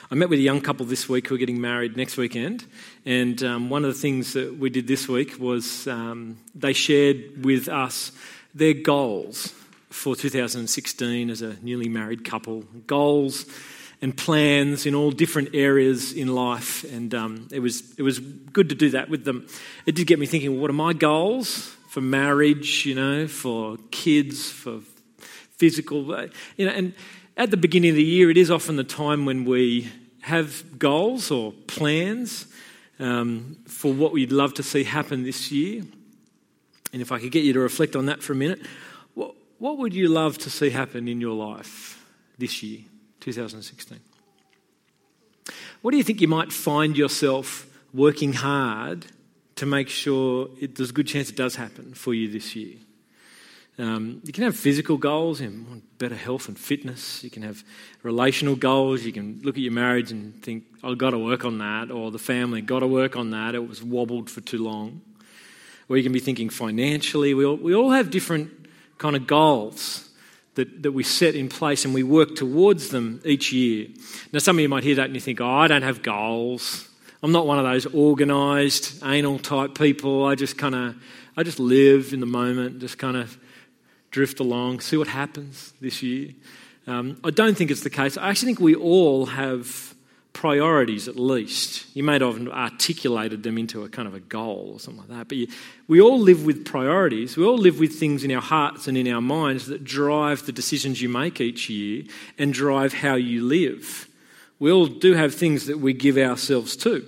I met with a young couple this week who are getting married next weekend, and one of the things that we did this week was they shared with us their goals for 2016 as a newly married couple. Goals and plans in all different areas in life, and it was good to do that with them. It did get me thinking, what are my goals for marriage, for kids, for physical, and at the beginning of the year, it is often the time when we have goals or plans for what we'd love to see happen this year. And if I could get you to reflect on that for a minute, what would you love to see happen in your life this year, 2016? What do you think you might find yourself working hard to make sure there's a good chance it does happen for you this year? You can have physical goals, better health and fitness. You can have relational goals. You can look at your marriage and think, I've got to work on that, or the family, got to work on that. It was wobbled for too long. Or you can be thinking financially. We all have different kind of goals that we set in place, and we work towards them each year. Now, some of you might hear that and you think, I don't have goals. I'm not one of those organised, anal type people. I just live in the moment, just kind of drift along, see what happens this year. I don't think it's the case. I actually think we all have priorities, at least. You may have articulated them into a kind of a goal or something like that, but we all live with priorities. We all live with things in our hearts and in our minds that drive the decisions you make each year and drive how you live. We all do have things that we give ourselves to.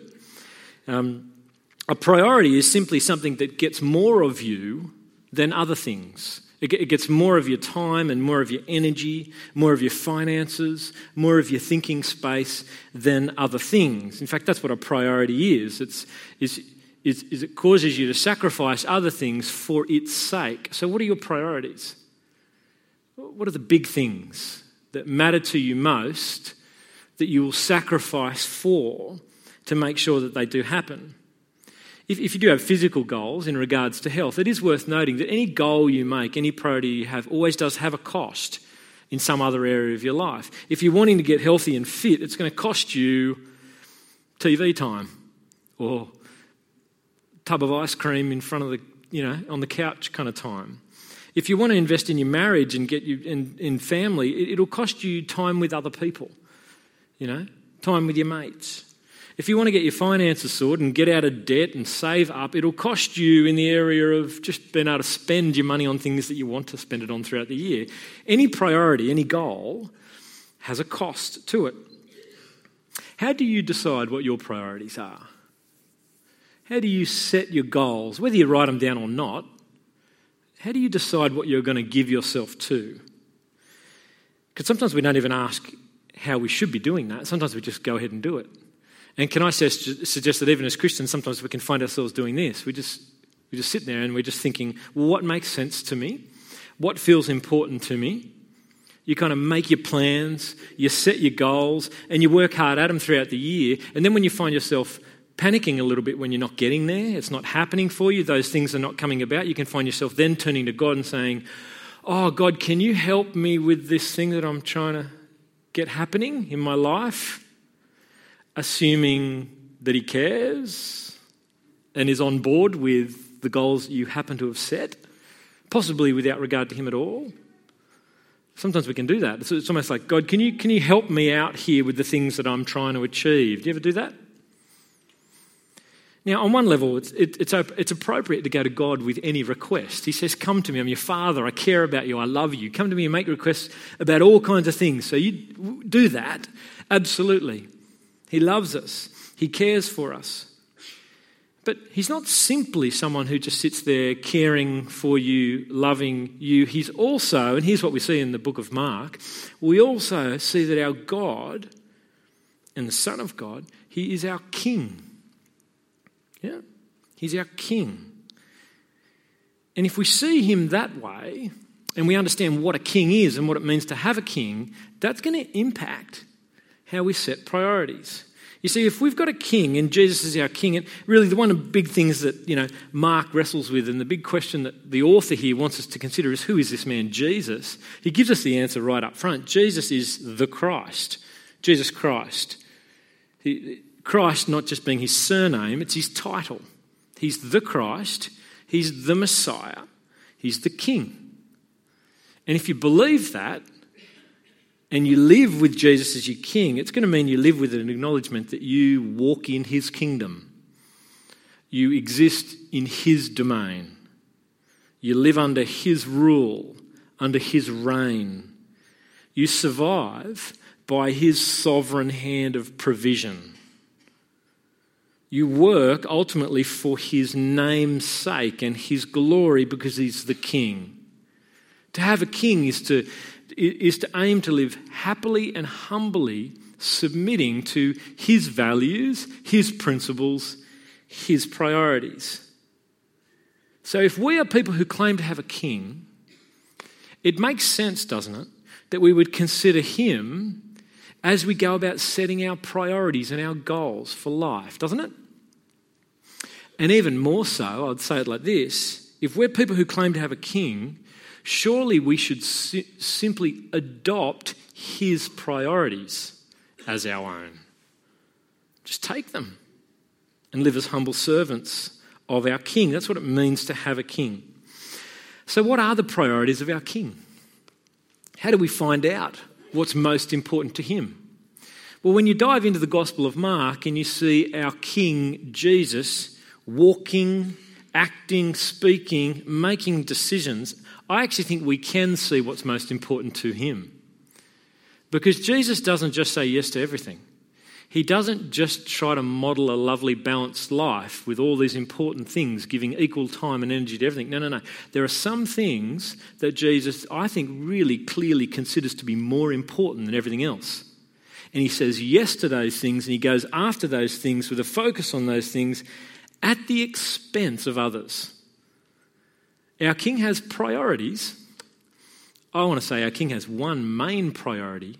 A priority is simply something that gets more of you than other things. It gets more of your time and more of your energy, more of your finances, more of your thinking space than other things. In fact, that's what a priority is. It causes you to sacrifice other things for its sake. So what are your priorities? What are the big things that matter to you most that you will sacrifice for to make sure that they do happen? If you do have physical goals in regards to health, it is worth noting that any goal you make, any priority you have, always does have a cost in some other area of your life. If you're wanting to get healthy and fit, it's going to cost you TV time or a tub of ice cream in front of on the couch kind of time. If you want to invest in your marriage and get you in family, it'll cost you time with other people, time with your mates. If you want to get your finances sorted and get out of debt and save up, it'll cost you in the area of just being able to spend your money on things that you want to spend it on throughout the year. Any priority, any goal has a cost to it. How do you decide what your priorities are? How do you set your goals? Whether you write them down or not, how do you decide what you're going to give yourself to? Because sometimes we don't even ask how we should be doing that. Sometimes we just go ahead and do it. And can I suggest that even as Christians, sometimes we can find ourselves doing this. We just sit there and we're just thinking, well, what makes sense to me? What feels important to me? You kind of make your plans, you set your goals, and you work hard at them throughout the year. And then when you find yourself panicking a little bit when you're not getting there, it's not happening for you, those things are not coming about, you can find yourself then turning to God and saying, oh, God, can you help me with this thing that I'm trying to get happening in my life? Assuming that he cares and is on board with the goals you happen to have set, possibly without regard to him at all. Sometimes we can do that. It's almost like, God, can you help me out here with the things that I'm trying to achieve? Do you ever do that? Now, on one level, it's appropriate to go to God with any request. He says, come to me, I'm your Father, I care about you, I love you. Come to me and make requests about all kinds of things. So you do that, absolutely. He loves us. He cares for us. But he's not simply someone who just sits there caring for you, loving you. He's also, and here's what we see in the book of Mark, we also see that our God and the Son of God, he is our King. Yeah, he's our King. And if we see him that way, and we understand what a king is and what it means to have a king, that's going to impact how we set priorities. You see, if we've got a king and Jesus is our king, and really the one of the big things that Mark wrestles with, and the big question that the author here wants us to consider is, who is this man Jesus? He gives us the answer right up front. Jesus is the Christ. Jesus Christ. Christ not just being his surname, it's his title. He's the Christ, he's the Messiah, he's the King. And if you believe that, and you live with Jesus as your King, it's going to mean you live with an acknowledgement that you walk in his kingdom. You exist in his domain. You live under his rule, under his reign. You survive by his sovereign hand of provision. You work ultimately for his name's sake and his glory because he's the King. To have a king is to aim to live happily and humbly, submitting to his values, his principles, his priorities. So if we are people who claim to have a king, it makes sense, doesn't it, that we would consider him as we go about setting our priorities and our goals for life, doesn't it? And even more so, I'd say it like this: if we're people who claim to have a king, surely we should simply adopt his priorities as our own. Just take them and live as humble servants of our King. That's what it means to have a king. So what are the priorities of our King? How do we find out what's most important to him? Well, when you dive into the Gospel of Mark and you see our King Jesus walking, acting, speaking, making decisions, I actually think we can see what's most important to him. Because Jesus doesn't just say yes to everything. He doesn't just try to model a lovely balanced life with all these important things, giving equal time and energy to everything. No. There are some things that Jesus, I think, really clearly considers to be more important than everything else. And he says yes to those things, and he goes after those things with a focus on those things at the expense of others. Our King has priorities. I want to say our King has one main priority,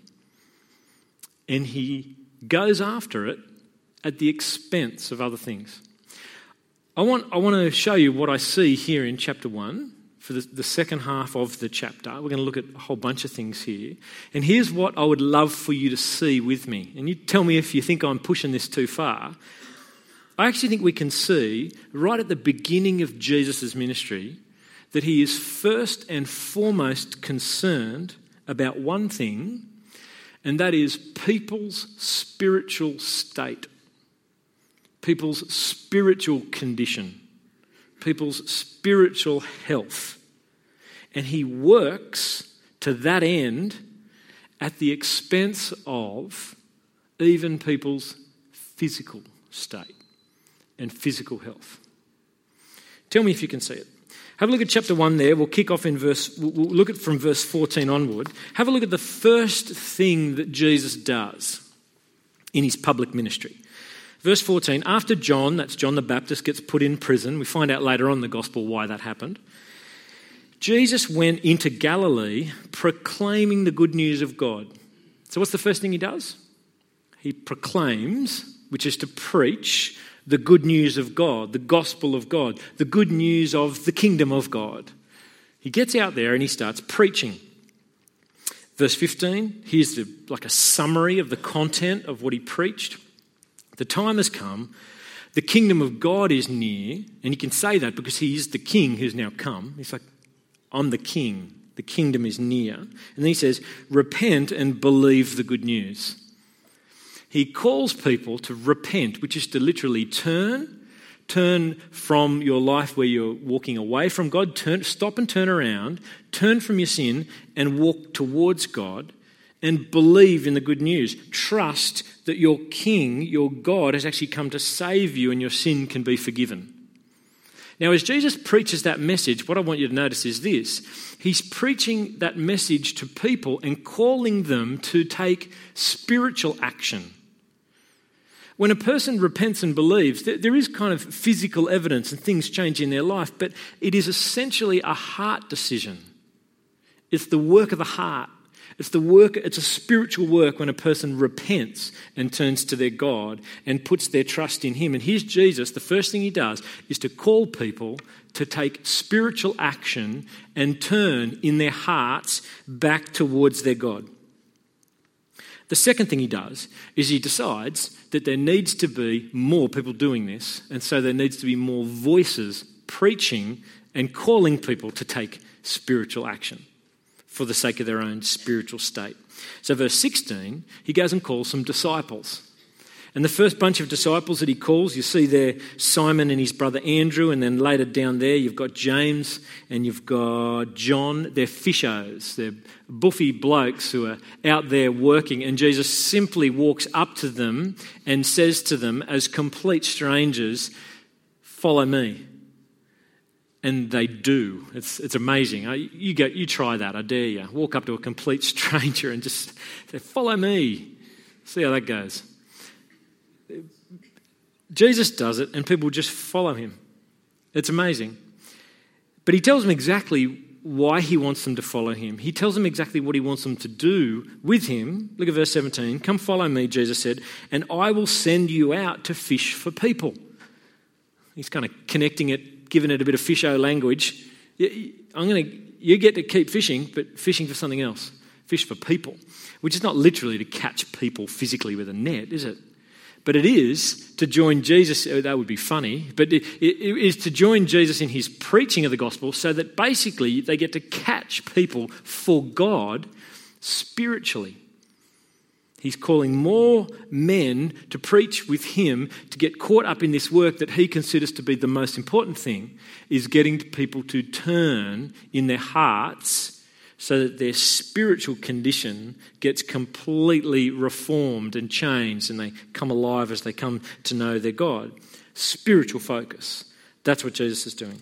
and he goes after it at the expense of other things. I want to show you what I see here in chapter 1 for the second half of the chapter. We're going to look at a whole bunch of things here. And here's what I would love for you to see with me. And you tell me if you think I'm pushing this too far. I actually think we can see right at the beginning of Jesus' ministry that he is first and foremost concerned about one thing, and that is people's spiritual state, people's spiritual condition, people's spiritual health. And he works to that end at the expense of even people's physical state and physical health. Tell me if you can see it. Have a look at chapter 1 there. We'll kick off we'll look at from verse 14 onward. Have a look at the first thing that Jesus does in his public ministry. Verse 14, after John, that's John the Baptist, gets put in prison, we find out later on in the gospel why that happened. Jesus went into Galilee proclaiming the good news of God. So what's the first thing he does? He proclaims, which is to preach, the good news of God, the gospel of God, the good news of the kingdom of God. He gets out there and he starts preaching. Verse 15, here's like a summary of the content of what he preached. The time has come, the kingdom of God is near, and he can say that because he is the king who's now come. He's like, I'm the king, the kingdom is near. And then he says, repent and believe the good news. He calls people to repent, which is to literally turn from your life where you're walking away from God, stop and turn around, turn from your sin and walk towards God and believe in the good news. Trust that your King, your God, has actually come to save you and your sin can be forgiven. Now, as Jesus preaches that message, what I want you to notice is this. He's preaching that message to people and calling them to take spiritual action. When a person repents and believes, there is kind of physical evidence and things change in their life, but it is essentially a heart decision. It's the work of the heart. It's a spiritual work when a person repents and turns to their God and puts their trust in him. And here's Jesus, the first thing he does is to call people to take spiritual action and turn in their hearts back towards their God. The second thing he does is he decides that there needs to be more people doing this, and so there needs to be more voices preaching and calling people to take spiritual action for the sake of their own spiritual state. So verse 16, he goes and calls some disciples. And the first bunch of disciples that he calls, you see there Simon and his brother Andrew, and then later down there you've got James and you've got John. They're fishers, they're buffy blokes who are out there working, and Jesus simply walks up to them and says to them as complete strangers, "Follow me." And they do. It's amazing. You try that, I dare you. Walk up to a complete stranger and just say, "Follow me." See how that goes. Jesus does it and people just follow him. It's amazing. But he tells them exactly why he wants them to follow him. He tells them exactly what he wants them to do with him. Look at verse 17. "Come follow me," Jesus said, "and I will send you out to fish for people." He's kind of connecting it, giving it a bit of fish-o language. You get to keep fishing, but fishing for something else. Fish for people, which is not literally to catch people physically with a net, is it? But it is to join Jesus. That would be funny, but it is to join Jesus in his preaching of the gospel so that basically they get to catch people for God spiritually. He's calling more men to preach with him, to get caught up in this work that he considers to be the most important thing, is getting people to turn in their hearts so that their spiritual condition gets completely reformed and changed and they come alive as they come to know their God. Spiritual focus. That's what Jesus is doing.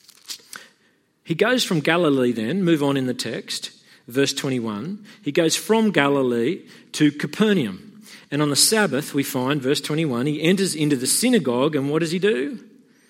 He goes from Galilee then, move on in the text, verse 21. He goes from Galilee to Capernaum. And on the Sabbath, we find, verse 21, he enters into the synagogue, and what does he do?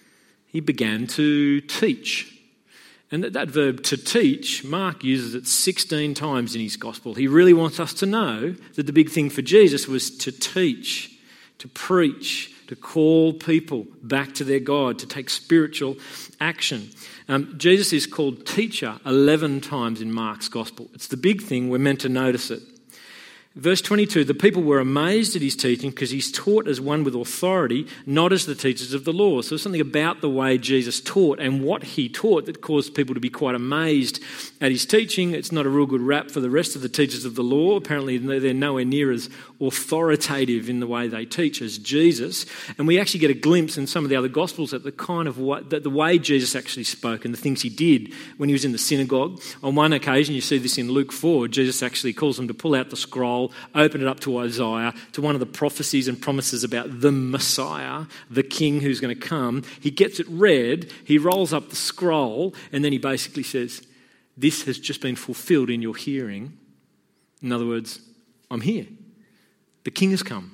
He began to teach. And that verb to teach, Mark uses it 16 times in his gospel. He really wants us to know that the big thing for Jesus was to teach, to preach, to call people back to their God, to take spiritual action. Jesus is called teacher 11 times in Mark's gospel. It's the big thing. We're meant to notice it. Verse 22, the people were amazed at his teaching because he's taught as one with authority, not as the teachers of the law. So there's something about the way Jesus taught and what he taught that caused people to be quite amazed at his teaching. It's not a real good rap for the rest of the teachers of the law. Apparently they're nowhere near as authoritative in the way they teach as Jesus. And we actually get a glimpse in some of the other Gospels at the way Jesus actually spoke and the things he did when he was in the synagogue. On one occasion, you see this in Luke 4, Jesus actually calls them to pull out the scroll, open it up to Isaiah, to one of the prophecies and promises about the Messiah, the King who's going to come. He gets it read, he rolls up the scroll, and then he basically says, "This has just been fulfilled in your hearing." In other words, I'm here. The King has come.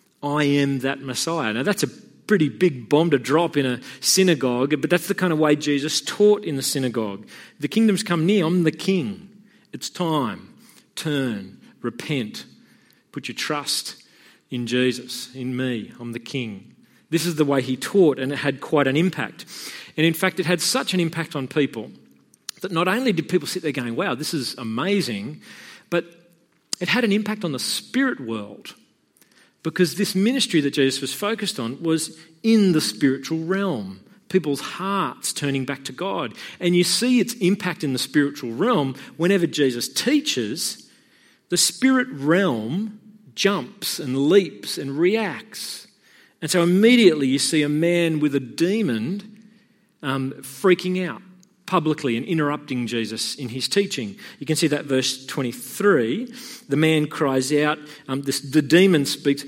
I am that Messiah. Now that's a pretty big bomb to drop in a synagogue, but that's the kind of way Jesus taught in the synagogue. The kingdom's come near, I'm the King. It's time. Turn, repent, put your trust in Jesus, in me, I'm the King. This is the way he taught, and it had quite an impact. And in fact, it had such an impact on people that not only did people sit there going, wow, this is amazing, but it had an impact on the spirit world, because this ministry that Jesus was focused on was in the spiritual realm, people's hearts turning back to God. And you see its impact in the spiritual realm whenever Jesus teaches. The spirit realm jumps and leaps and reacts. And so immediately you see a man with a demon freaking out publicly and interrupting Jesus in his teaching. You can see that verse 23. The man cries out, the demon speaks,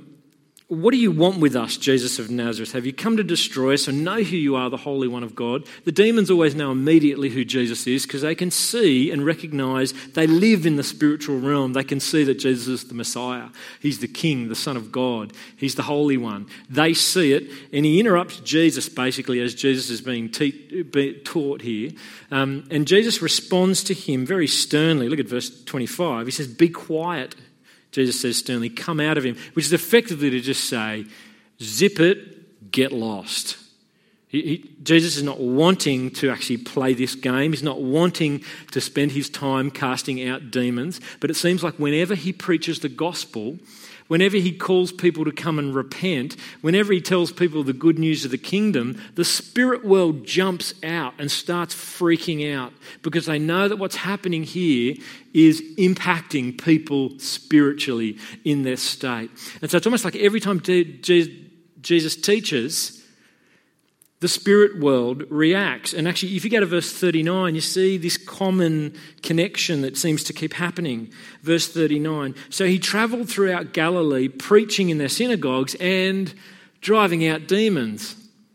"What do you want with us, Jesus of Nazareth? Have you come to destroy us and know who you are, the Holy One of God?" The demons always know immediately who Jesus is because they can see and recognise they live in the spiritual realm. They can see that Jesus is the Messiah. He's the King, the Son of God. He's the Holy One. They see it, and he interrupts Jesus basically as Jesus is being taught here. And Jesus responds to him very sternly. Look at verse 25. He says, "Be quiet." Jesus says sternly, "Come out of him," which is effectively to just say, zip it, get lost. Jesus is not wanting to actually play this game. He's not wanting to spend his time casting out demons. But it seems like whenever he preaches the gospel, whenever he calls people to come and repent, whenever he tells people the good news of the kingdom, the spirit world jumps out and starts freaking out because they know that what's happening here is impacting people spiritually in their state. And so it's almost like every time Jesus teaches, the spirit world reacts. And actually, if you go to verse 39, you see this common connection that seems to keep happening. Verse 39, so he travelled throughout Galilee, preaching in their synagogues and driving out demons.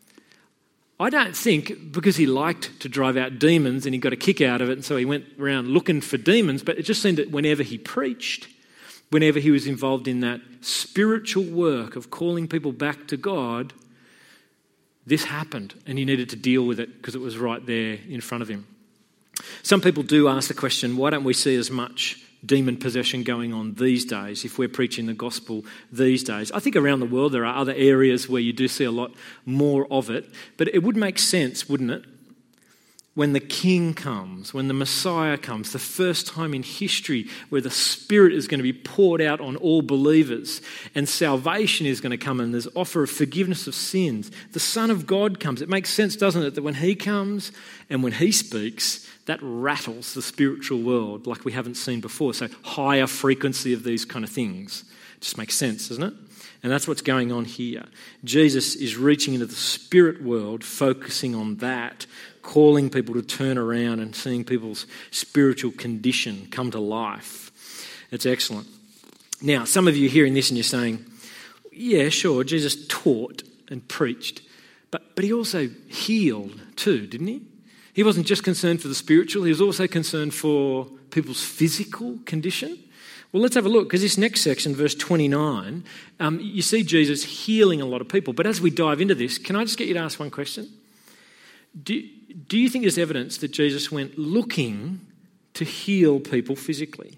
I don't think because he liked to drive out demons and he got a kick out of it, and so he went around looking for demons, but it just seemed that whenever he preached, whenever he was involved in that spiritual work of calling people back to God, this happened, and he needed to deal with it because it was right there in front of him. Some people do ask the question, why don't we see as much demon possession going on these days if we're preaching the gospel these days? I think around the world there are other areas where you do see a lot more of it, but it would make sense, wouldn't it? When the King comes, when the Messiah comes, the first time in history where the Spirit is going to be poured out on all believers and salvation is going to come and there's offer of forgiveness of sins. The Son of God comes. It makes sense, doesn't it, that when he comes and when he speaks, that rattles the spiritual world like we haven't seen before. So higher frequency of these kind of things. It just makes sense, doesn't it? And that's what's going on here. Jesus is reaching into the spirit world, focusing on that, calling people to turn around and seeing people's spiritual condition come to life. It's excellent. Now, some of you are hearing this and you're saying, yeah, sure, Jesus taught and preached, but he also healed too, didn't he? He wasn't just concerned for the spiritual, he was also concerned for people's physical condition. Well, let's have a look, because this next section, verse 29, you see Jesus healing a lot of people. But as we dive into this, can I just get you to ask one question? Do you think there's evidence that Jesus went looking to heal people physically?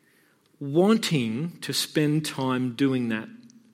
Wanting to spend time doing that?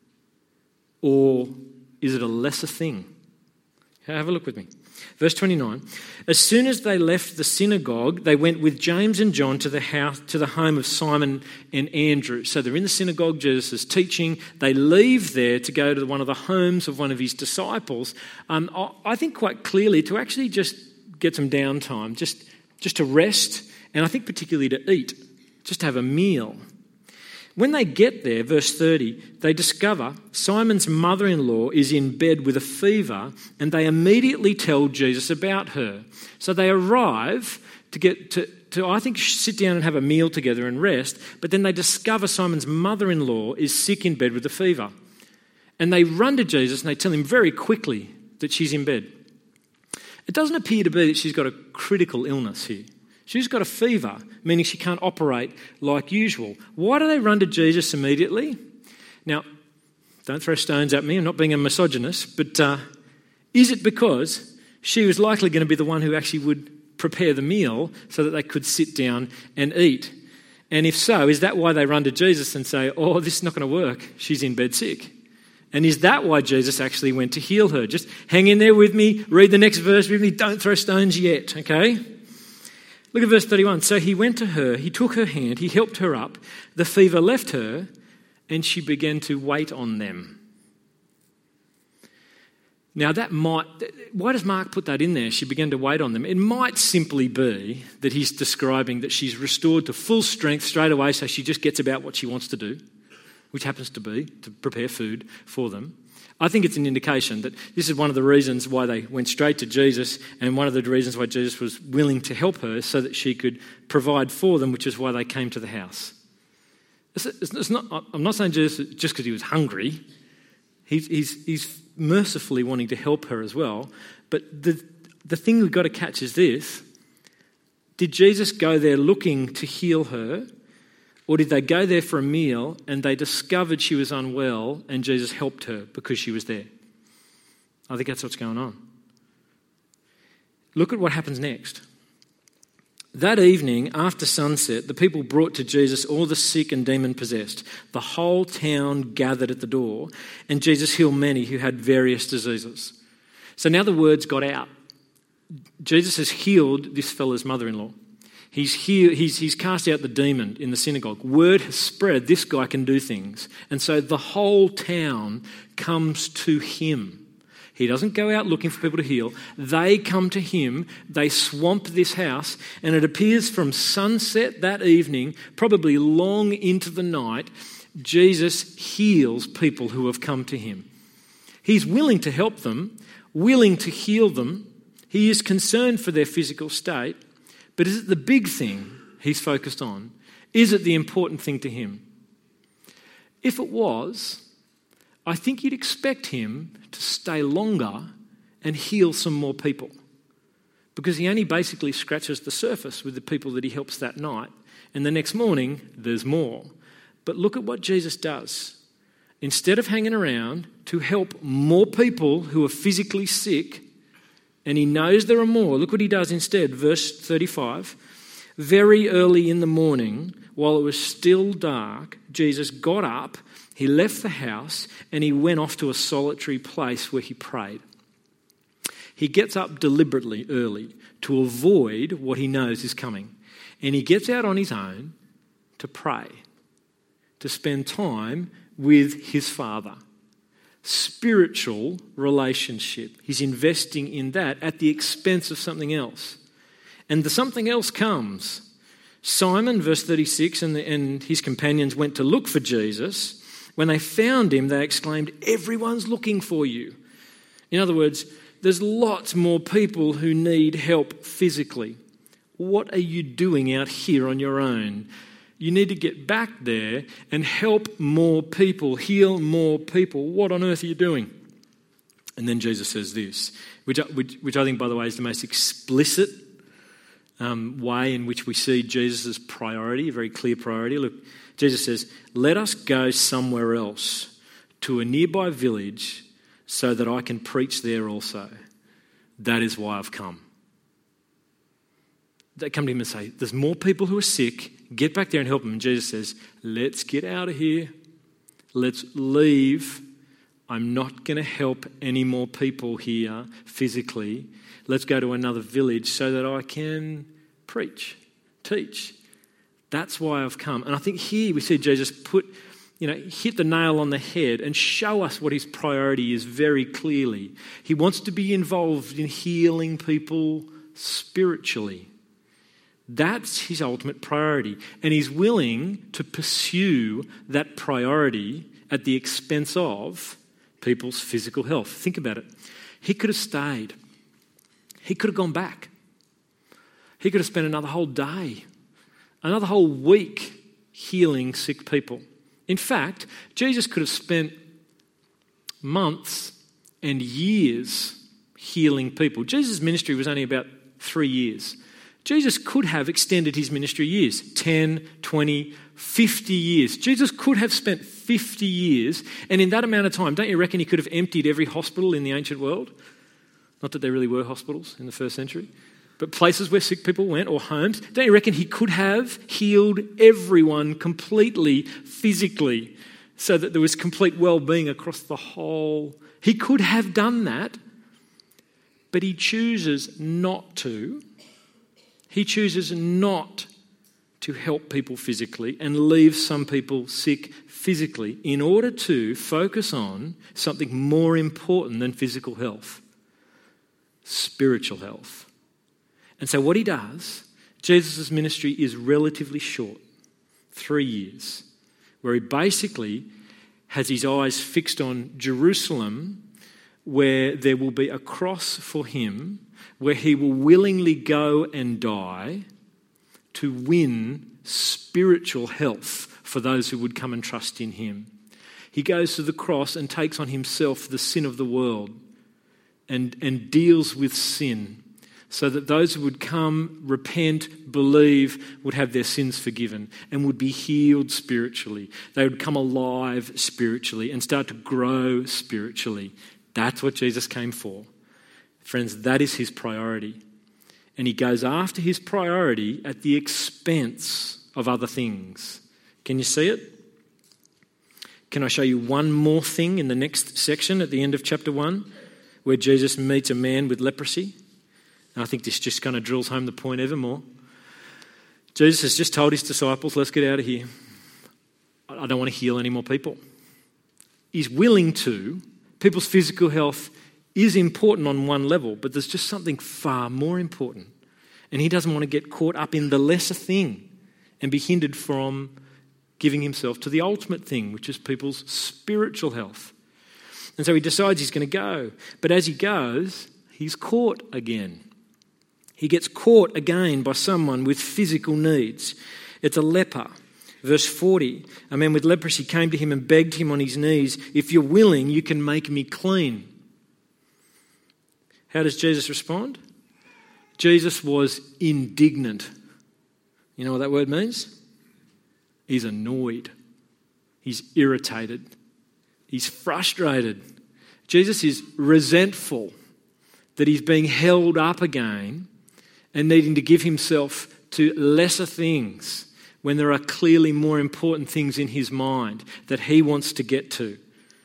Or is it a lesser thing? Have a look with me. Verse 29, as soon as they left the synagogue, they went with James and John to the home of Simon and Andrew. So they're in the synagogue, Jesus is teaching. They leave there to go to one of the homes of one of his disciples. I think quite clearly to actually just get some downtime, just to rest, and I think particularly to eat, just to have a meal. When they get there, verse 30, they discover Simon's mother-in-law is in bed with a fever, and they immediately tell Jesus about her. So they arrive to get to I think, sit down and have a meal together and rest, but then they discover Simon's mother-in-law is sick in bed with a fever. And they run to Jesus and they tell him very quickly that she's in bed. It doesn't appear to be that she's got a critical illness here. She's got a fever, meaning she can't operate like usual. Why do they run to Jesus immediately? Now, don't throw stones at me, I'm not being a misogynist, but is it because she was likely going to be the one who actually would prepare the meal so that they could sit down and eat? And if so, is that why they run to Jesus and say, oh, this is not going to work, she's in bed sick? And is that why Jesus actually went to heal her? Just hang in there with me, read the next verse with me, don't throw stones yet, okay? Look at verse 31. So he went to her, he took her hand, he helped her up, the fever left her, and she began to wait on them. Now why does Mark put that in there? She began to wait on them. It might simply be that he's describing that she's restored to full strength straight away, so she just gets about what she wants to do, which happens to be to prepare food for them. I think it's an indication that this is one of the reasons why they went straight to Jesus, and one of the reasons why Jesus was willing to help her so that she could provide for them, which is why they came to the house. I'm not saying Jesus just because he was hungry. He's mercifully wanting to help her as well. But the thing we've got to catch is this. Did Jesus go there looking to heal her? Or did they go there for a meal and they discovered she was unwell and Jesus helped her because she was there? I think that's what's going on. Look at what happens next. That evening, after sunset, the people brought to Jesus all the sick and demon-possessed. The whole town gathered at the door, and Jesus healed many who had various diseases. So now the word's got out. Jesus has healed this fella's mother-in-law. He's cast out the demon in the synagogue. Word has spread, this guy can do things. And so the whole town comes to him. He doesn't go out looking for people to heal. They come to him, they swamp this house, and it appears from sunset that evening, probably long into the night, Jesus heals people who have come to him. He's willing to help them, willing to heal them. He is concerned for their physical state. But is it the big thing he's focused on? Is it the important thing to him? If it was, I think you'd expect him to stay longer and heal some more people, because he only basically scratches the surface with the people that he helps that night, and the next morning there's more. But look at what Jesus does. Instead of hanging around to help more people who are physically sick, and he knows there are more, look what he does instead. Verse 35, very early in the morning, while it was still dark, Jesus got up, he left the house, and he went off to a solitary place where he prayed. He gets up deliberately early to avoid what he knows is coming. And he gets out on his own to pray, to spend time with his Father. Spiritual relationship. He's investing in that at the expense of something else. And the something else comes. Simon, verse 36, and his companions went to look for Jesus. When they found him, they exclaimed, "Everyone's looking for you." In other words, there's lots more people who need help physically. What are you doing out here on your own? You need to get back there and help more people, heal more people. What on earth are you doing? And then Jesus says this, which I think, by the way, is the most explicit way in which we see Jesus' priority, a very clear priority. Look, Jesus says, "Let us go somewhere else to a nearby village so that I can preach there also. That is why I've come." They come to him and say, "There's more people who are sick. Get back there and help them." And Jesus says, "Let's get out of here. Let's leave. I'm not going to help any more people here physically. Let's go to another village so that I can preach, teach. That's why I've come." And I think here we see Jesus hit the nail on the head and show us what his priority is very clearly. He wants to be involved in healing people spiritually. That's his ultimate priority. And he's willing to pursue that priority at the expense of people's physical health. Think about it. He could have stayed. He could have gone back. He could have spent another whole day, another whole week healing sick people. In fact, Jesus could have spent months and years healing people. Jesus' ministry was only about 3 years. Jesus could have extended his ministry years, 10, 20, 50 years. Jesus could have spent 50 years, and in that amount of time, don't you reckon he could have emptied every hospital in the ancient world? Not that there really were hospitals in the first century, but places where sick people went, or homes. Don't you reckon he could have healed everyone completely, physically, so that there was complete well-being across the whole? He could have done that, but he chooses not to. He chooses not to help people physically and leave some people sick physically in order to focus on something more important than physical health, spiritual health. And so what he does, Jesus' ministry is relatively short, 3 years, where he basically has his eyes fixed on Jerusalem, where there will be a cross for him, where he will willingly go and die to win spiritual health for those who would come and trust in him. He goes to the cross and takes on himself the sin of the world and deals with sin so that those who would come, repent, believe, would have their sins forgiven and would be healed spiritually. They would come alive spiritually and start to grow spiritually. That's what Jesus came for. Friends, that is his priority. And he goes after his priority at the expense of other things. Can you see it? Can I show you one more thing in the next section at the end of chapter 1? where Jesus meets a man with leprosy. And I think this just kind of drills home the point even more. Jesus has just told his disciples, let's get out of here. I don't want to heal any more people. He's willing to. People's physical health is important on one level, but there's just something far more important. And he doesn't want to get caught up in the lesser thing and be hindered from giving himself to the ultimate thing, which is people's spiritual health. And so he decides he's going to go. But as he goes, he's caught again. He gets caught again by someone with physical needs. It's a leper. Verse 40, a man with leprosy came to him and begged him on his knees, if you're willing, you can make me clean. How does Jesus respond? Jesus was indignant. You know what that word means? He's annoyed. He's irritated. He's frustrated. Jesus is resentful that he's being held up again and needing to give himself to lesser things when there are clearly more important things in his mind that he wants to get to.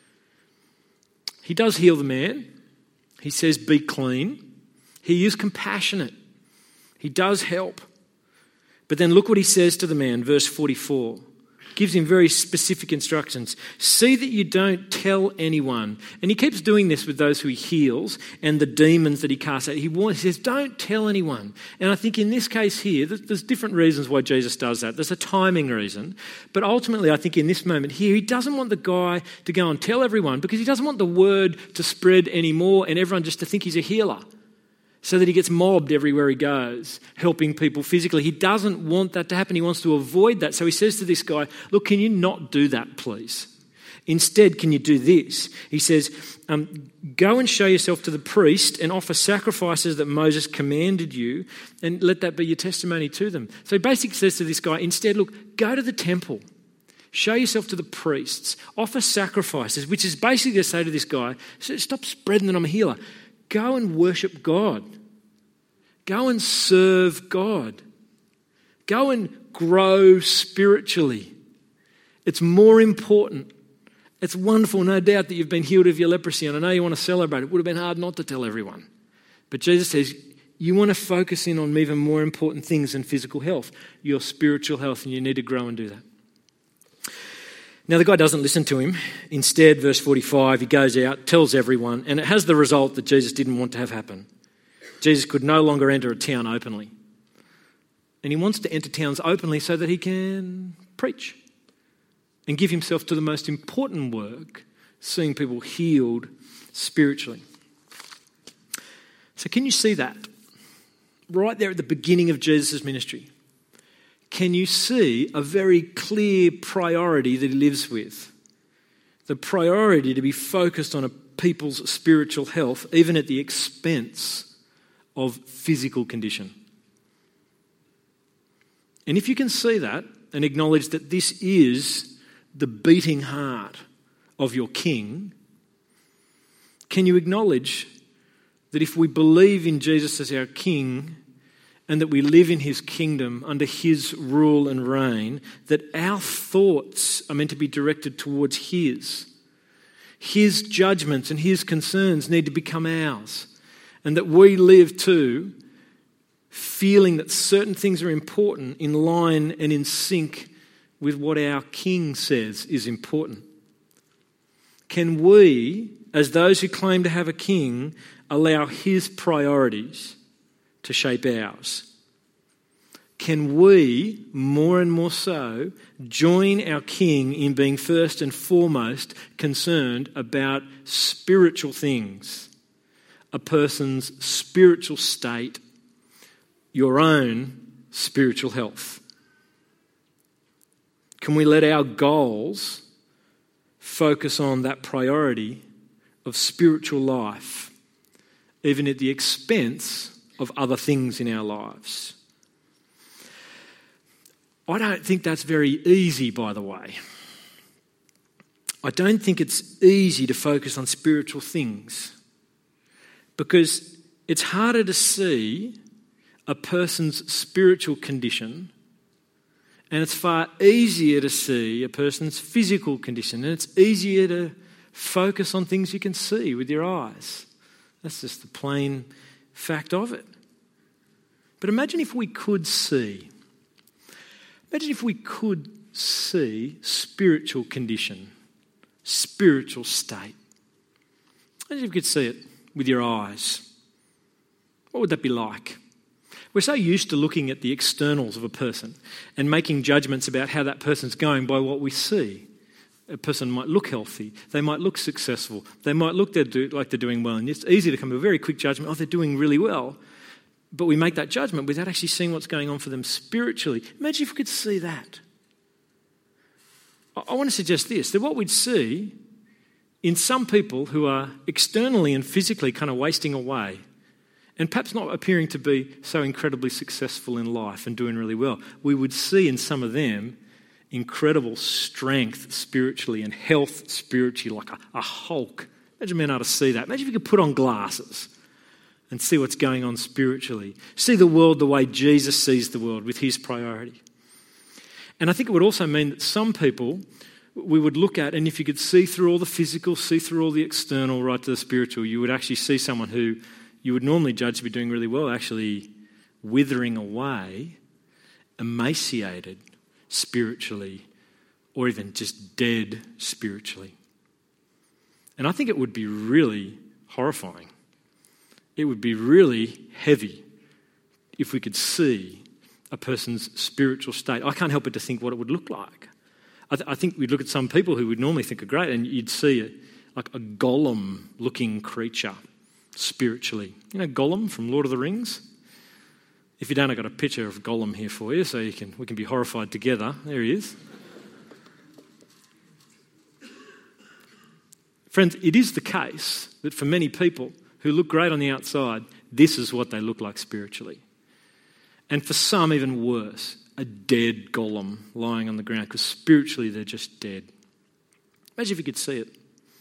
He does heal the man. He says, be clean. He is compassionate. He does help. But then look what he says to the man, verse 44. Gives him very specific instructions. See that you don't tell anyone. And he keeps doing this with those who he heals and the demons that he casts out. He says, don't tell anyone. And I think in this case here, there's different reasons why Jesus does that. There's a timing reason. But ultimately, I think in this moment here, he doesn't want the guy to go and tell everyone because he doesn't want the word to spread anymore and everyone just to think he's a healer, so that he gets mobbed everywhere he goes, helping people physically. He doesn't want that to happen. He wants to avoid that. So he says to this guy, look, can you not do that, please? Instead, can you do this? He says, go and show yourself to the priest and offer sacrifices that Moses commanded you, and let that be your testimony to them. So he basically says to this guy, instead, look, go to the temple. Show yourself to the priests. Offer sacrifices, which is basically to say to this guy, stop spreading that I'm a healer. Go and worship God. Go and serve God. Go and grow spiritually. It's more important. It's wonderful, no doubt, that you've been healed of your leprosy, and I know you want to celebrate. It would have been hard not to tell everyone. But Jesus says, you want to focus in on even more important things than physical health, your spiritual health, and you need to grow and do that. Now, the guy doesn't listen to him. Instead, verse 45, he goes out, tells everyone, and it has the result that Jesus didn't want to have happen. Jesus could no longer enter a town openly. And he wants to enter towns openly so that he can preach and give himself to the most important work, seeing people healed spiritually. So can you see that? Right there at the beginning of Jesus' ministry. Can you see a very clear priority that he lives with? The priority to be focused on a people's spiritual health, even at the expense of physical condition. And if you can see that and acknowledge that this is the beating heart of your King, can you acknowledge that if we believe in Jesus as our King, and that we live in his kingdom under his rule and reign, that our thoughts are meant to be directed towards his. His judgments and his concerns need to become ours. And that we live too, feeling that certain things are important, in line and in sync with what our King says is important. Can we, as those who claim to have a King, allow his priorities to shape ours? Can we, more and more so, join our King in being first and foremost concerned about spiritual things, a person's spiritual state, your own spiritual health? Can we let our goals focus on that priority of spiritual life, even at the expense of other things in our lives? I don't think that's very easy, by the way. I don't think it's easy to focus on spiritual things because it's harder to see a person's spiritual condition, and it's far easier to see a person's physical condition, and it's easier to focus on things you can see with your eyes That's just the plain fact of it. But imagine if we could see. Imagine if we could see spiritual condition, spiritual state. Imagine if you could see it with your eyes. What would that be like? We're so used to looking at the externals of a person and making judgments about how that person's going by what we see. A person might look healthy, they might look successful, they might look like they're doing well, and it's easy to come to a very quick judgment, oh, they're doing really well. But we make that judgment without actually seeing what's going on for them spiritually. Imagine if we could see that. I want to suggest this, that what we'd see in some people who are externally and physically kind of wasting away and perhaps not appearing to be so incredibly successful in life and doing really well, we would see in some of them incredible strength spiritually and health spiritually, like a Hulk. Imagine being able to see that. Imagine if you could put on glasses and see what's going on spiritually. See the world the way Jesus sees the world, with his priority. And I think it would also mean that some people we would look at, and if you could see through all the physical, see through all the external, right to the spiritual, you would actually see someone who you would normally judge to be doing really well, actually withering away, emaciated spiritually, or even just dead spiritually. And I think it would be really horrifying. It would be really heavy if we could see a person's spiritual state. I can't help but to think what it would look like. I think we'd look at some people who we'd normally think are great, and you'd see like a golem-looking creature spiritually. You know Gollum from Lord of the Rings? If you don't, I've got a picture of Gollum here for you, so we can be horrified together. There he is. Friends, it is the case that for many people who look great on the outside, this is what they look like spiritually. And for some, even worse, a dead golem lying on the ground, because spiritually they're just dead. Imagine if you could see it.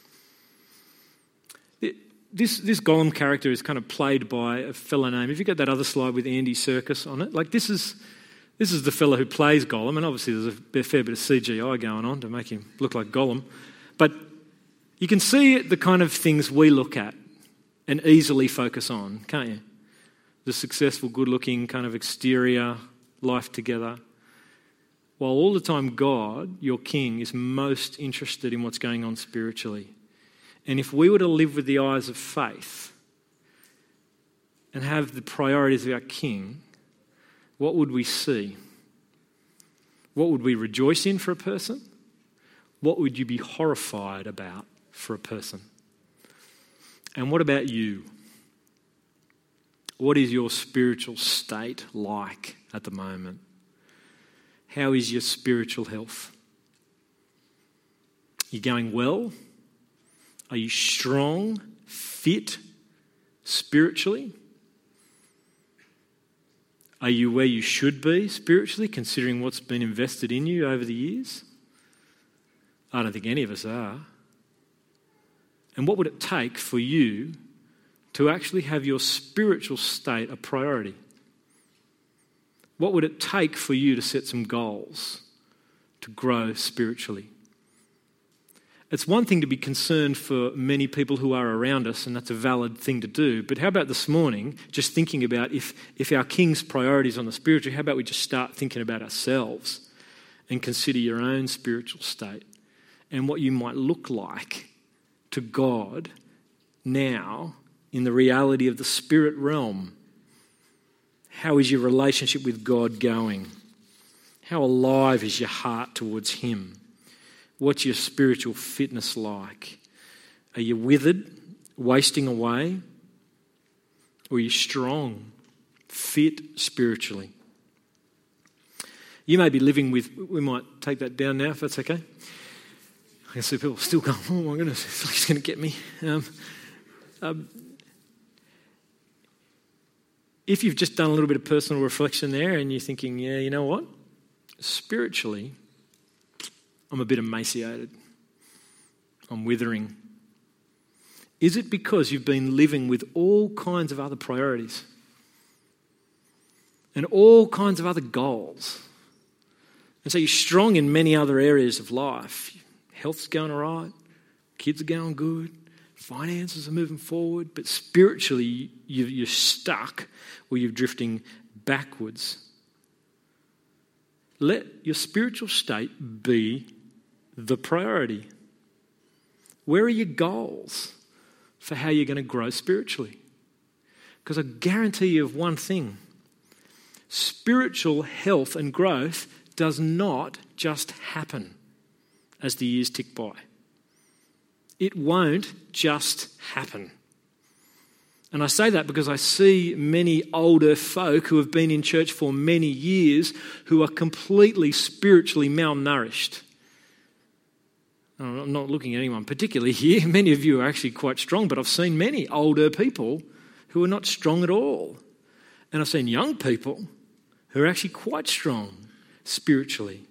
This golem character is kind of played by a fellow named, if you got that other slide with Andy Serkis on it, like this is the fellow who plays Gollum, and obviously there's a fair bit of CGI going on to make him look like Gollum. But you can see the kind of things we look at and easily focus on, can't you? The successful, good-looking kind of exterior, life together. While all the time God, your King, is most interested in what's going on spiritually. And if we were to live with the eyes of faith and have the priorities of our King, what would we see? What would we rejoice in for a person? What would you be horrified about for a person? And what about you? What is your spiritual state like at the moment? How is your spiritual health? Are you going well? Are you strong, fit spiritually? Are you where you should be spiritually, considering what's been invested in you over the years? I don't think any of us are. And what would it take for you to actually have your spiritual state a priority? What would it take for you to set some goals to grow spiritually? It's one thing to be concerned for many people who are around us, and that's a valid thing to do. But how about this morning, just thinking about if our King's priorities on the spiritual, how about we just start thinking about ourselves and consider your own spiritual state and what you might look like to God now in the reality of the spirit realm. How is your relationship with God going? How alive is your heart towards Him? What's your spiritual fitness like? Are you withered, wasting away? Or are you strong, fit spiritually? You may be living with, we might take that down now if that's okay. I can see people still going, oh my goodness, he's going to get me. If you've just done a little bit of personal reflection there and you're thinking, yeah, you know what? Spiritually, I'm a bit emaciated. I'm withering. Is it because you've been living with all kinds of other priorities and all kinds of other goals? And so you're strong in many other areas of life. Health's going all right. Kids are going good. Finances are moving forward, but spiritually you're stuck or you're drifting backwards. Let your spiritual state be the priority. Where are your goals for how you're going to grow spiritually? Because I guarantee you of one thing. Spiritual health and growth does not just happen as the years tick by. It won't just happen. And I say that because I see many older folk who have been in church for many years who are completely spiritually malnourished. I'm not looking at anyone particularly here. Many of you are actually quite strong, but I've seen many older people who are not strong at all. And I've seen young people who are actually quite strong spiritually.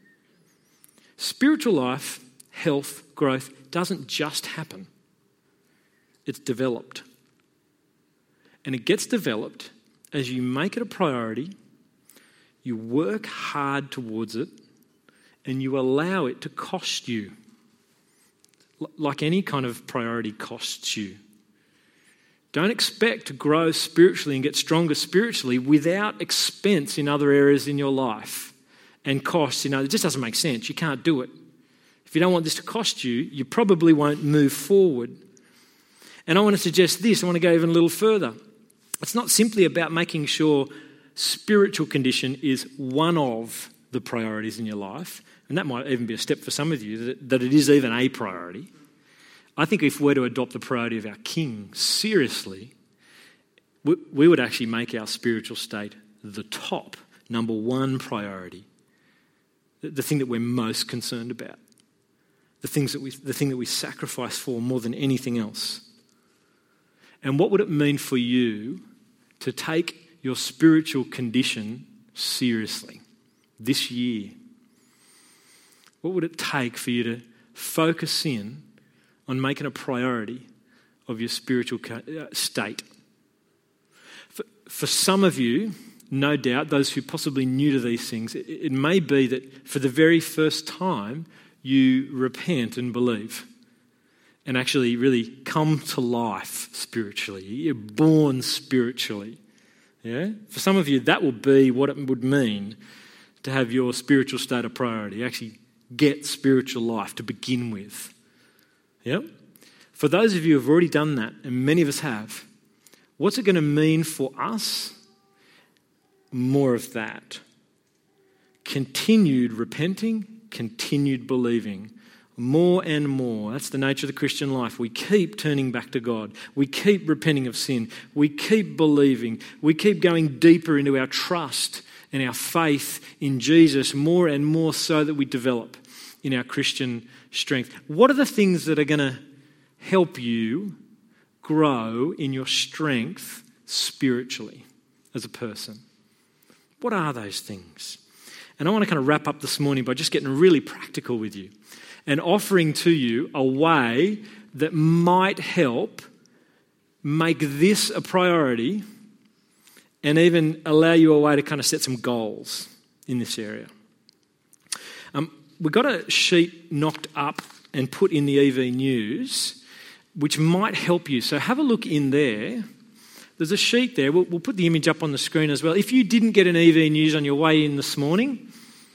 Spiritual life, health, growth doesn't just happen. It's developed. And it gets developed as you make it a priority, you work hard towards it, and you allow it to cost you. Like any kind of priority costs you. Don't expect to grow spiritually and get stronger spiritually without expense in other areas in your life and costs in others. It just doesn't make sense. You can't do it. If you don't want this to cost you, you probably won't move forward. And I want to suggest this. I want to go even a little further. It's not simply about making sure spiritual condition is one of the priorities in your life, and that might even be a step for some of you, that it is even a priority. I think if we're to adopt the priority of our King seriously, we would actually make our spiritual state the top, number one priority, the thing that we're most concerned about, the thing that we sacrifice for more than anything else. And what would it mean for you to take your spiritual condition seriously this year? What would it take for you to focus in on making a priority of your spiritual state? For some of you, no doubt, those who are possibly new to these things, it may be that for the very first time you repent and believe and actually really come to life spiritually. You're born spiritually. Yeah? For some of you, that will be what it would mean to have your spiritual state a priority, actually get spiritual life to begin with. Yep. For those of you who have already done that, and many of us have, what's it going to mean for us? More of that. Continued repenting, continued believing. More and more. That's the nature of the Christian life. We keep turning back to God. We keep repenting of sin. We keep believing. We keep going deeper into our trust and our faith in Jesus more and more so that we develop in our Christian strength. What are the things that are going to help you grow in your strength spiritually as a person? What are those things? And I want to kind of wrap up this morning by just getting really practical with you and offering to you a way that might help make this a priority and even allow you a way to kind of set some goals in this area. We got a sheet knocked up and put in the EV News, which might help you. So have a look in there. There's a sheet there. We'll put the image up on the screen as well. If you didn't get an EV News on your way in this morning,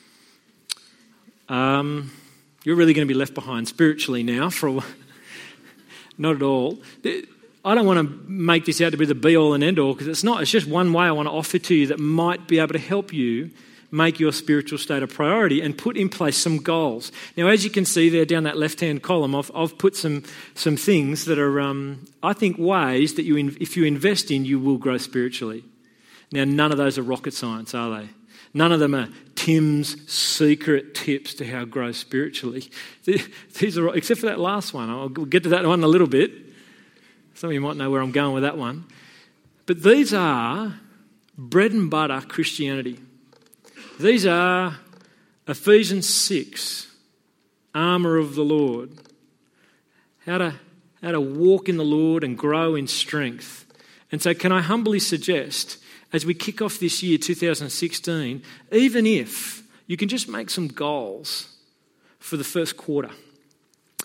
you're really going to be left behind spiritually now for a while. Not at all. I don't want to make this out to be the be-all and end-all because it's not. It's just one way I want to offer to you that might be able to help you make your spiritual state a priority and put in place some goals. Now, as you can see there down that left-hand column, I've put some things that are, I think, ways that if you invest in, you will grow spiritually. Now, none of those are rocket science, are they? None of them are Tim's secret tips to how to grow spiritually. These are, except for that last one. I'll get to that one in a little bit. Some of you might know where I'm going with that one. But these are bread and butter Christianity. These are Ephesians 6, armour of the Lord. How to walk in the Lord and grow in strength. And so can I humbly suggest, as we kick off this year, 2016, even if you can just make some goals for the first quarter.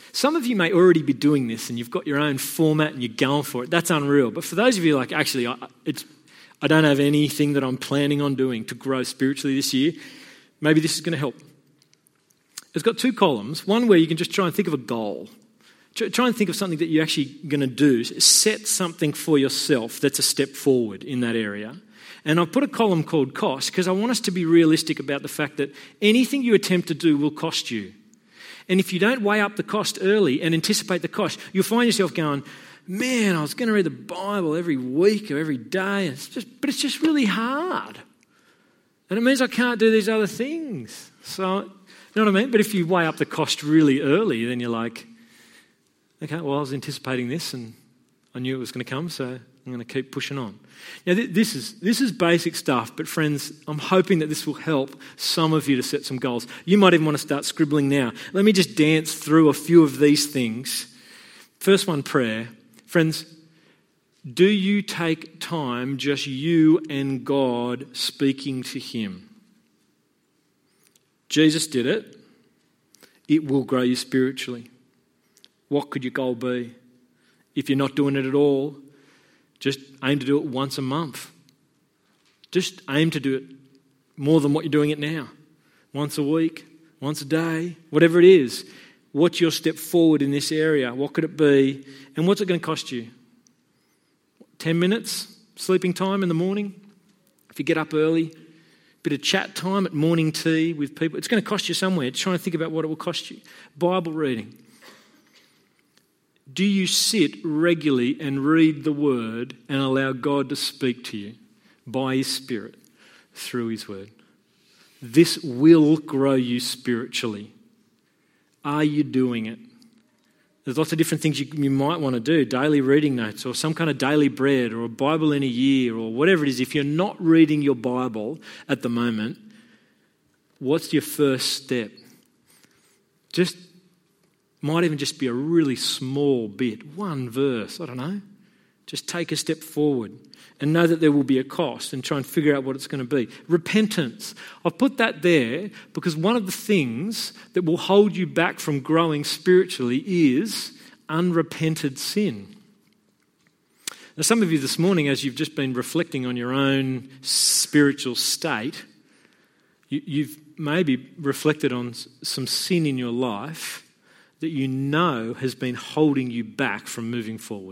Some of you may already be doing this and you've got your own format and you're going for it. That's unreal. But for those of you like, actually, I don't have anything that I'm planning on doing to grow spiritually this year, maybe this is going to help. It's got 2 columns. One where you can just try and think of a goal. Try and think of something that you're actually going to do. Set something for yourself that's a step forward in that area. And I've put a column called cost because I want us to be realistic about the fact that anything you attempt to do will cost you. And if you don't weigh up the cost early and anticipate the cost, you'll find yourself going, man, I was going to read the Bible every week or every day, but it's just really hard. And it means I can't do these other things. So, you know what I mean? But if you weigh up the cost really early, then you're like, okay, well, I was anticipating this and I knew it was going to come, so I'm going to keep pushing on. Now, this is basic stuff, but friends, I'm hoping that this will help some of you to set some goals. You might even want to start scribbling now. Let me just dance through a few of these things. First one, prayer. Friends, do you take time, just you and God, speaking to Him? Jesus did it. It will grow you spiritually. What could your goal be? If you're not doing it at all, just aim to do it once a month. Just aim to do it more than what you're doing it now. Once a week, once a day, whatever it is. What's your step forward in this area? What could it be? And what's it going to cost you? 10 minutes sleeping time in the morning? If you get up early, bit of chat time at morning tea with people. It's going to cost you somewhere. Just trying to think about what it will cost you. Bible reading. Do you sit regularly and read the Word and allow God to speak to you by His Spirit through His Word? This will grow you spiritually. Are you doing it? There's lots of different things you might want to do. Daily reading notes or some kind of daily bread or a Bible in a year or whatever it is. If you're not reading your Bible at the moment, what's your first step? Might even just be a really small bit, one verse, I don't know. Just take a step forward and know that there will be a cost and try and figure out what it's going to be. Repentance. I've put that there because one of the things that will hold you back from growing spiritually is unrepented sin. Now, some of you this morning, as you've just been reflecting on your own spiritual state, you've maybe reflected on some sin in your life that you know has been holding you back from moving forward.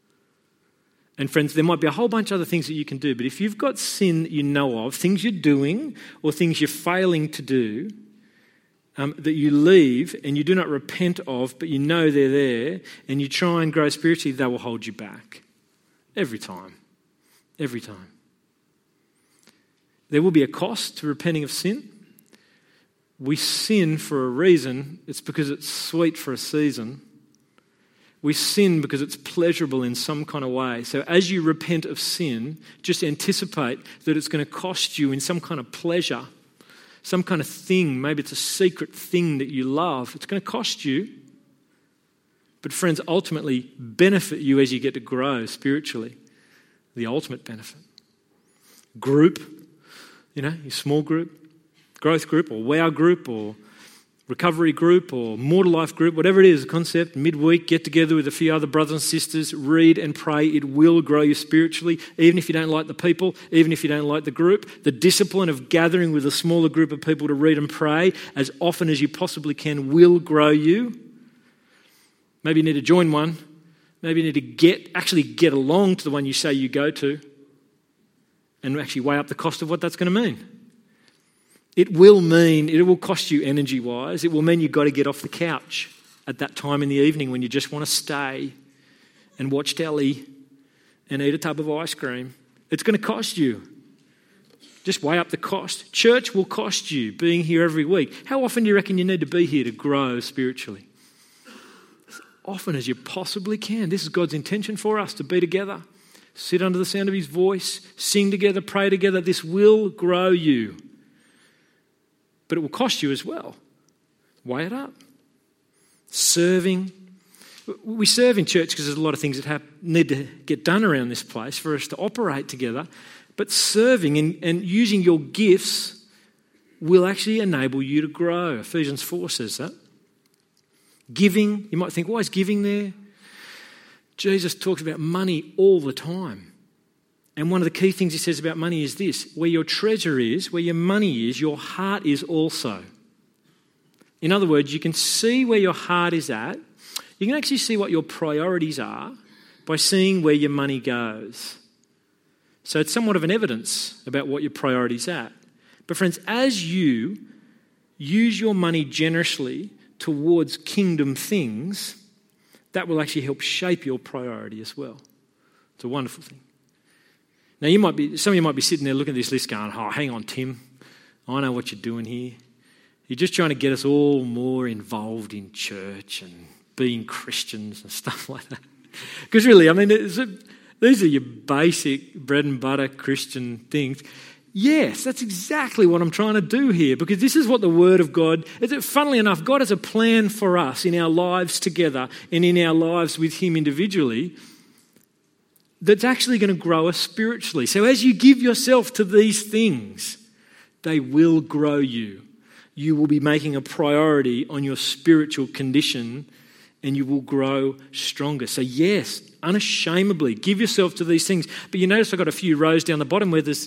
And friends, there might be a whole bunch of other things that you can do, but if you've got sin that you know of, things you're doing or things you're failing to do, that you leave and you do not repent of, but you know they're there, and you try and grow spiritually, they will hold you back. Every time. Every time. There will be a cost to repenting of sin. We sin for a reason. It's because it's sweet for a season. We sin because it's pleasurable in some kind of way. So as you repent of sin, just anticipate that it's going to cost you in some kind of pleasure, some kind of thing. Maybe it's a secret thing that you love. It's going to cost you. But friends, ultimately benefit you as you get to grow spiritually. The ultimate benefit. Group, your small group. Growth group or wow group or recovery group or more to life group, whatever it is, the concept, midweek, get together with a few other brothers and sisters, read and pray. It will grow you spiritually, even if you don't like the people, even if you don't like the group. The discipline of gathering with a smaller group of people to read and pray as often as you possibly can will grow you. Maybe you need to join one. Maybe you need to get along to the one you say you go to and actually weigh up the cost of what that's going to mean. It will cost you energy-wise. It will mean you've got to get off the couch at that time in the evening when you just want to stay and watch telly and eat a tub of ice cream. It's going to cost you. Just weigh up the cost. Church will cost you being here every week. How often do you reckon you need to be here to grow spiritually? As often as you possibly can. This is God's intention for us, to be together, sit under the sound of His voice, sing together, pray together. This will grow you. But it will cost you as well. Weigh it up. Serving. We serve in church because there's a lot of things that need to get done around this place for us to operate together. But serving and using your gifts will actually enable you to grow. Ephesians 4 says that. Giving, you might think, why is giving there? Jesus talks about money all the time. And one of the key things he says about money is this: where your treasure is, where your money is, your heart is also. In other words, you can see where your heart is at. You can actually see what your priorities are by seeing where your money goes. So it's somewhat of an evidence about what your priorities are at. But friends, as you use your money generously towards kingdom things, that will actually help shape your priority as well. It's a wonderful thing. Now, some of you might be sitting there looking at this list going, oh, hang on, Tim. I know what you're doing here. You're just trying to get us all more involved in church and being Christians and stuff like that. Because really, I mean, these are your basic bread and butter Christian things. Yes, that's exactly what I'm trying to do here, because this is what the Word of God is. Funnily enough, God has a plan for us in our lives together and in our lives with Him individually that's actually going to grow us spiritually. So as you give yourself to these things, they will grow you. You will be making a priority on your spiritual condition and you will grow stronger. So yes, unashamedly, give yourself to these things. But you notice I've got a few rows down the bottom where there's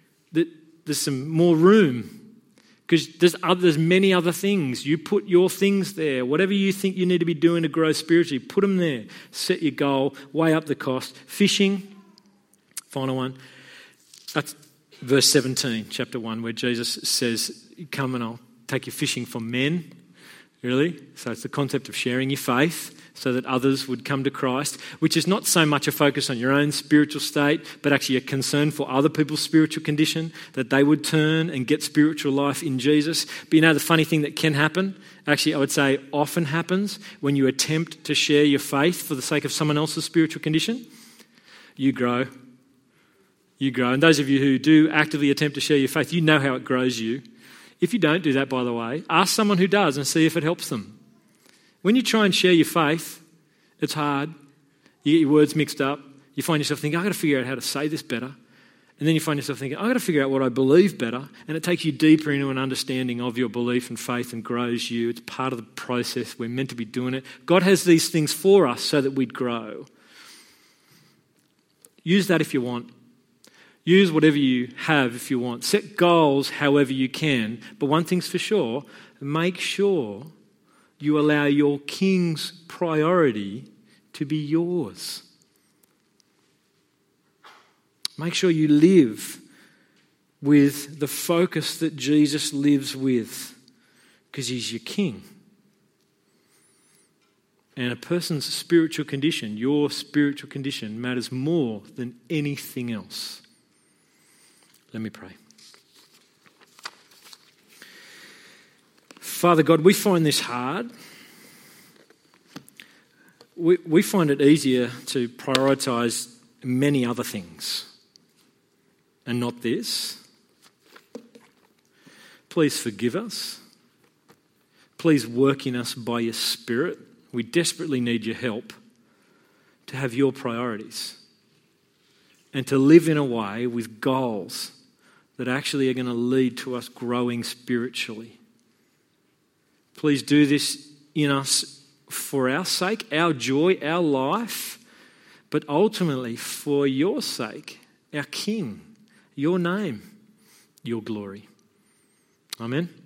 some more room, because there's many other things. You put your things there. Whatever you think you need to be doing to grow spiritually, put them there. Set your goal, weigh up the cost. Fishing, final one. That's verse 17, chapter 1, where Jesus says, come and I'll take you fishing for men. Really? So it's the concept of sharing your faith so that others would come to Christ, which is not so much a focus on your own spiritual state, but actually a concern for other people's spiritual condition, that they would turn and get spiritual life in Jesus. But you know the funny thing that can happen, actually I would say often happens, when you attempt to share your faith for the sake of someone else's spiritual condition, you grow. You grow. And those of you who do actively attempt to share your faith, you know how it grows you. If you don't do that, by the way, ask someone who does and see if it helps them. When you try and share your faith, it's hard. You get your words mixed up. You find yourself thinking, I've got to figure out how to say this better. And then you find yourself thinking, I've got to figure out what I believe better. And it takes you deeper into an understanding of your belief and faith and grows you. It's part of the process. We're meant to be doing it. God has these things for us so that we'd grow. Use that if you want. Use whatever you have if you want. Set goals however you can. But one thing's for sure, make sure you allow your King's priority to be yours. Make sure you live with the focus that Jesus lives with, because He's your King. And a person's spiritual condition, your spiritual condition, matters more than anything else. Let me pray. Father God, we find this hard. We find it easier to prioritise many other things and not this. Please forgive us. Please work in us by your Spirit. We desperately need your help to have your priorities and to live in a way with goals that actually are going to lead to us growing spiritually. Please do this in us for our sake, our joy, our life, but ultimately for your sake, our King, your name, your glory. Amen.